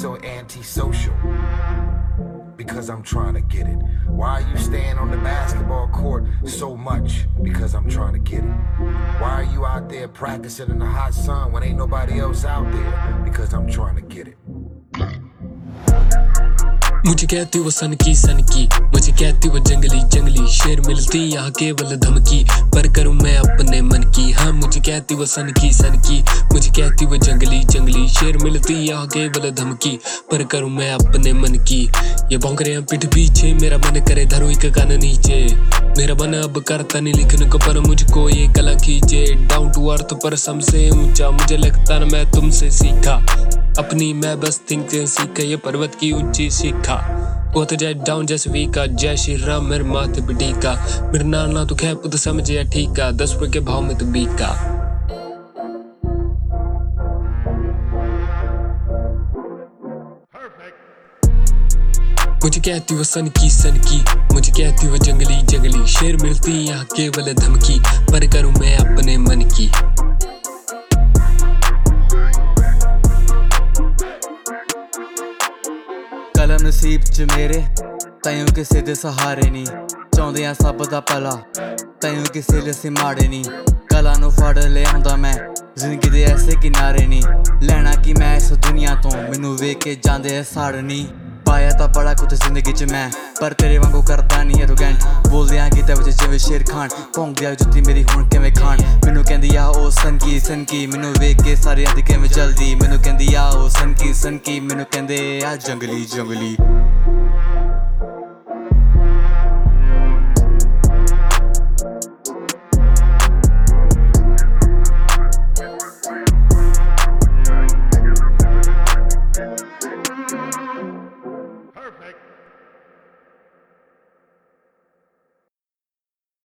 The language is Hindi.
so antisocial? Because I'm trying to get it. Why are you staying on the basketball court so much? Because I'm trying to get it. Why are you out there practicing in the hot sun when ain't nobody else out there? Because I'm trying to get it. मुझे कहती वो सन की, मुझे कहती वो जंगली शेर मिलती यहाँ केवल धमकी, पर करूँ मैं अपने मन की। हाँ मुझे कहती वो सन की, मुझे कहती वो जंगली शेर मिलती यहाँ केवल धमकी, पर करूँ मैं अपने मन की। ये भौंक रहे हैं पीठ पीछे, मेरा मन करे धरूं एक कान नीचे। मेरा मन अब करता नहीं लिखने को, पर मुझको ये कला खींचे। डाउन टू अर्थ पर सबसे ऊंचा, मुझे लगता न मैं तुमसे सीखा। अपनी मैं बस थिंकिंग सीखा, ये पर्वत की ऊंची शिखा। वो तो जाए डाउन जैसे वीका, जय श्री राम मेरे माथे पे टीका। मेरा नाना तो खैर पुत समझे ठीका, 10 रुपए के भाव में तो बीका। मुझे कहती वो सन की, मुझे कहती वो जंगली शेर मिलती यहाँ केवल धमकी, पर करूँ मैं अपने मन की। कलम नसीब च मेरे ताइयों किसे दे सहारे नहीं, चाहुंदे आ सब दा भला ताइयों किसे ले असीं माड़े नहीं। कला नूं फड़ लिआंदा मैं जिंदगी दे ऐसे किनारे नहीं, लैना कि मैं इस दुनिया तो मैनूं वेख के जांदे साड़ नहीं। पाया तां बड़ा कुछ जिंदगी च मैं, पर तेरे वांगू करदा नहीं एरोगेंट। बोलदे आ गीतां विच जिवें शेर खान, भौंकदे आ जुत्ती मेरी हुण किवें खान। मैनूं कहंदी आ ओ सन की, मैनूं वेख के सारे आंदी किवें जल्दी। मैनूं कहंदी आ ओ सन की, मैनूं कहंदे आ जंगली।